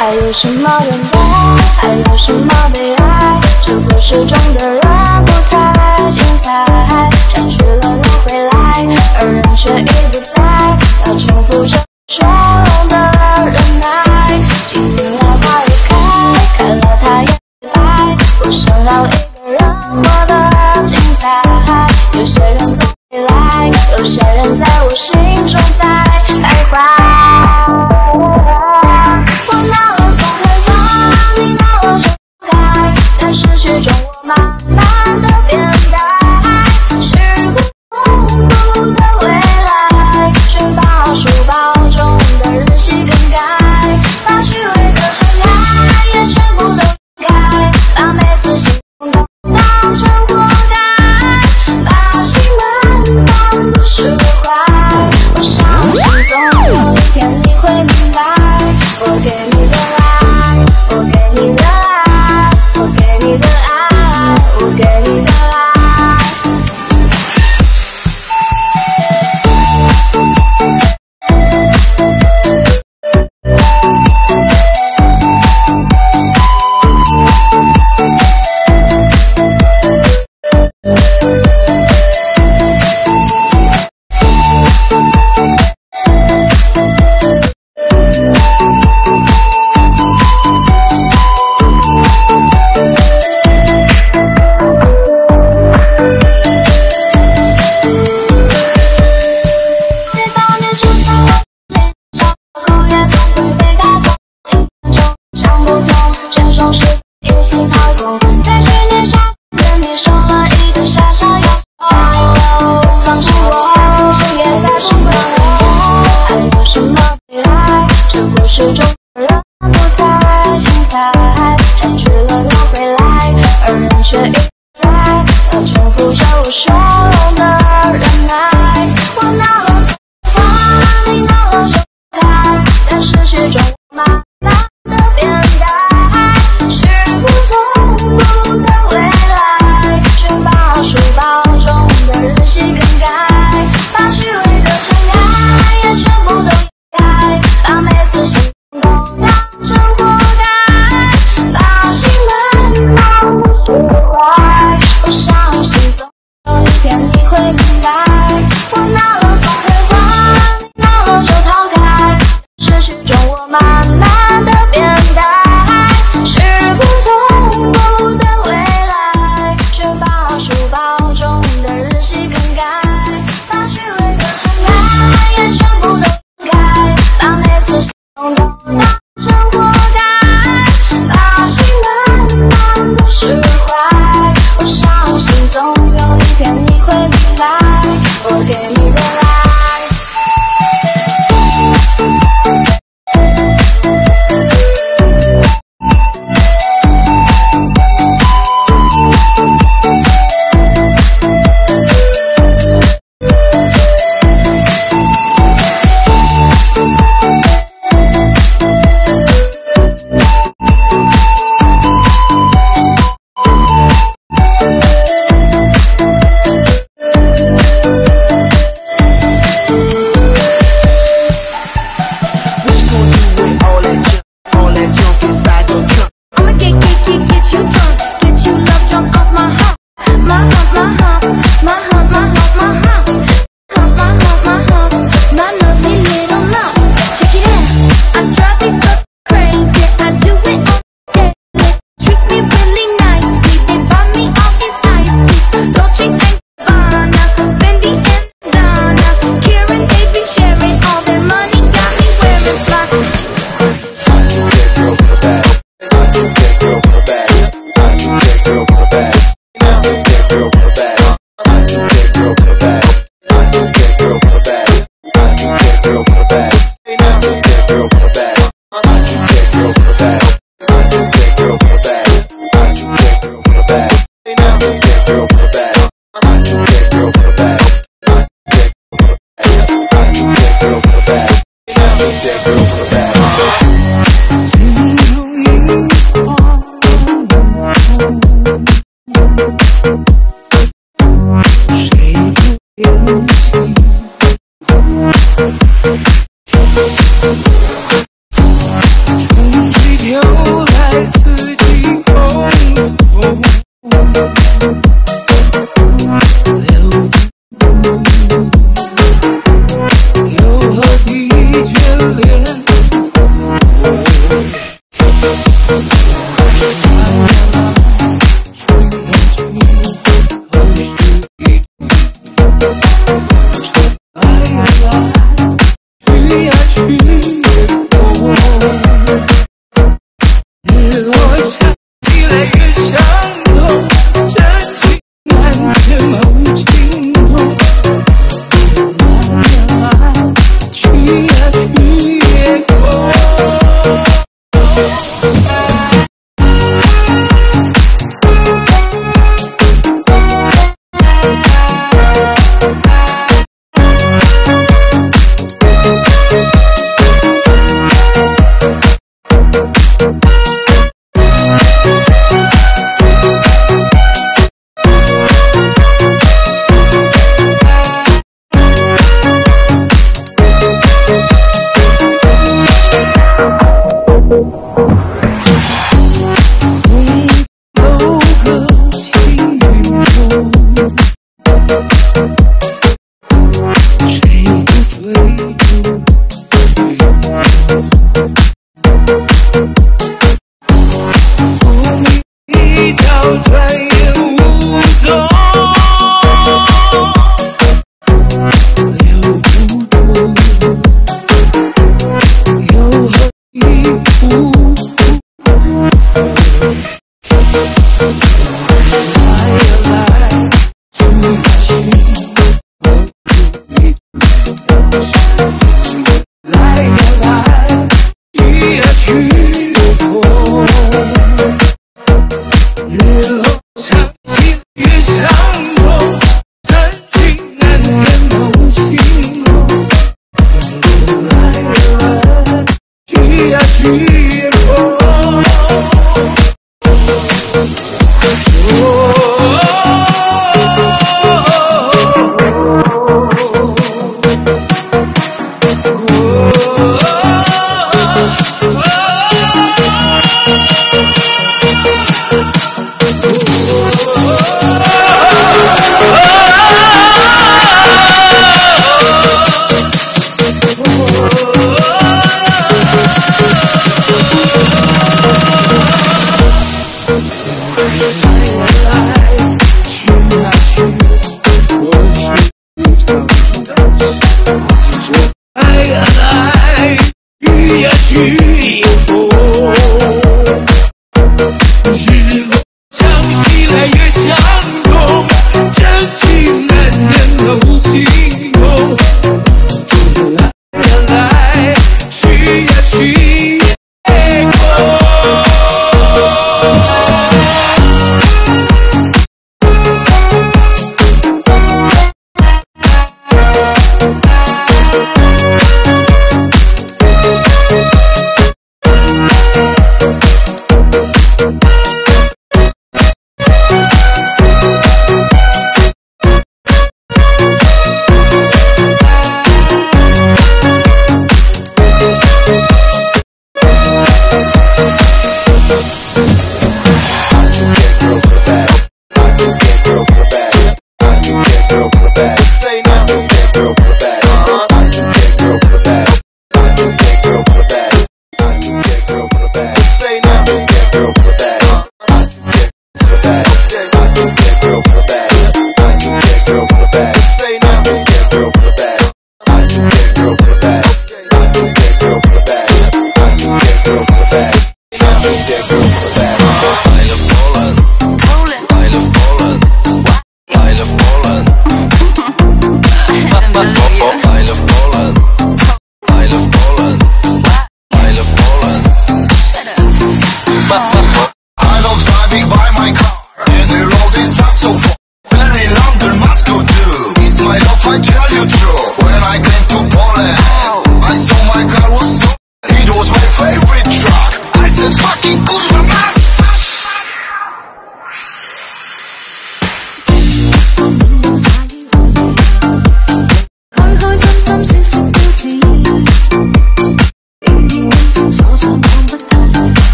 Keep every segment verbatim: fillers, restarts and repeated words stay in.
还有什么等待？还有什么悲哀？这故事中的人不太精彩，想去了又回来，而人却已不在，要重复着说容的忍耐。经历了花也开，开了它也白，不想要一个人活得精彩。有些人总会来，有些人在我心中在徘徊。我拿了从远方，你拿我盛开，在失去中我慢慢的变淡，是恐怖的未来，却把书包中的日记更改，把虚伪的尘埃也全部都开，把每次心动都当成活该，把心慢慢不释怀。 Oh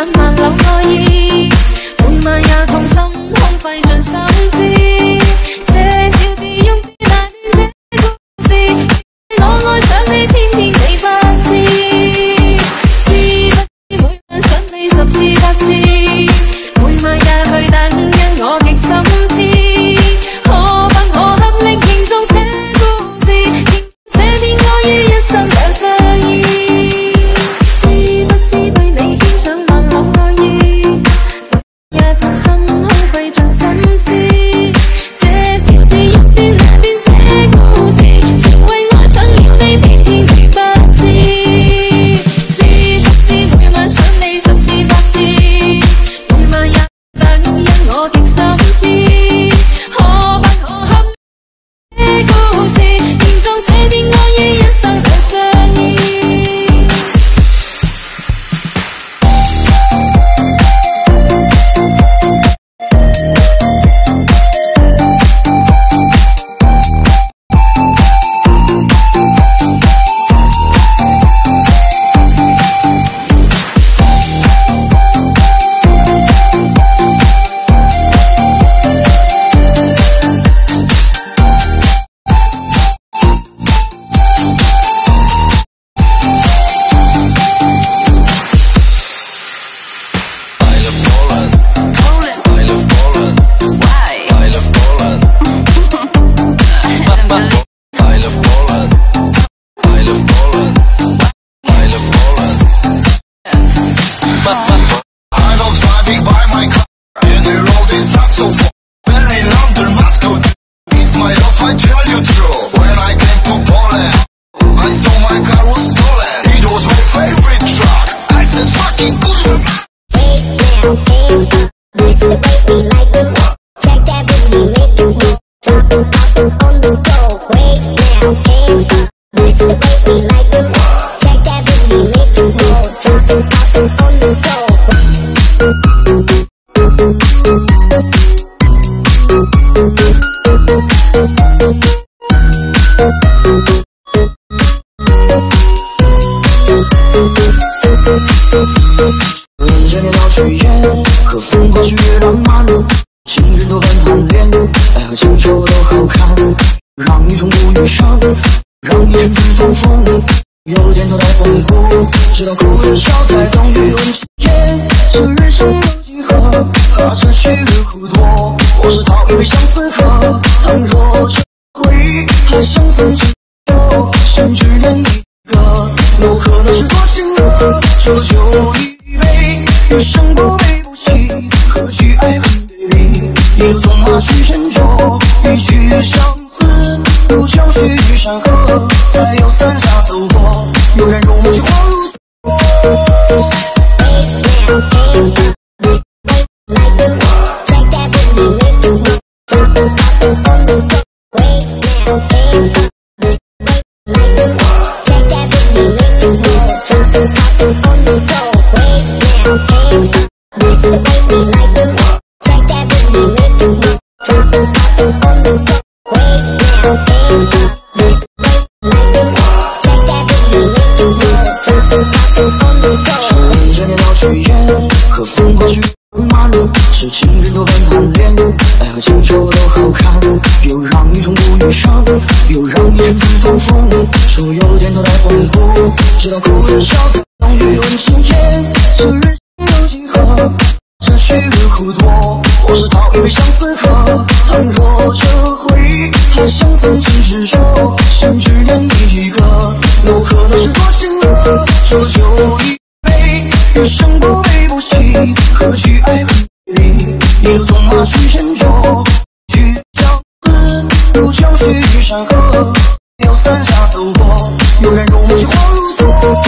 上萬縷愛意，每晚也痛心空費盡心思。這小子用大段這故事，我愛上你，偏偏你不知，知不知每晚想你十次百次，每晚也去等，因我極心知，可不可合力營造這故事，營造這片愛於一生兩相依。知不知對你獻上萬縷愛意，也痛心空費盡心思。這小子一段兩段這故事，全為愛上了你，偏偏你不知。知不知每晚想你十次百次，每晚也等，因我極心知，可不可合這故事，營造這片愛於一生兩相依。 人间鸟去烟，和风过去越浪漫，情人多般贪恋，爱和情仇都好看，让你痛不欲生，让你身自装疯，有点头太丰富，直到哭着笑才懂欲问青天，这人生有几何，怕这虚日苦多，我是讨一杯相思喝，倘若这回忆还相曾经过，想只愿一个，又可能是多情了，这酒一杯，余生不悲不喜，何惧爱恨别离，一路纵马去神州，一曲相思，不求须臾山河，才有三下走过，有人如梦去恍如昨。这年老去烟，和风过去浪漫，是情人多般贪恋，爱和情仇都好看，又让你痛不欲生，又让你身自装疯，说有点头太丰富，直到哭着笑才懂欲问青天，这人生有几何，这虚日苦多，我是讨一杯相思喝，倘若这回忆还相曾经执着，想只愿一个，有可能是多情了，这酒一杯，余生不悲不喜，何惧爱恨别离，一路纵马去神州，去相思，不求须臾山河，有三下走过，有人如梦去恍如昨。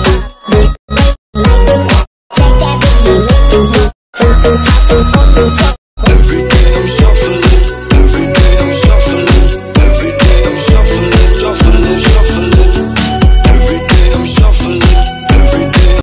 Wait,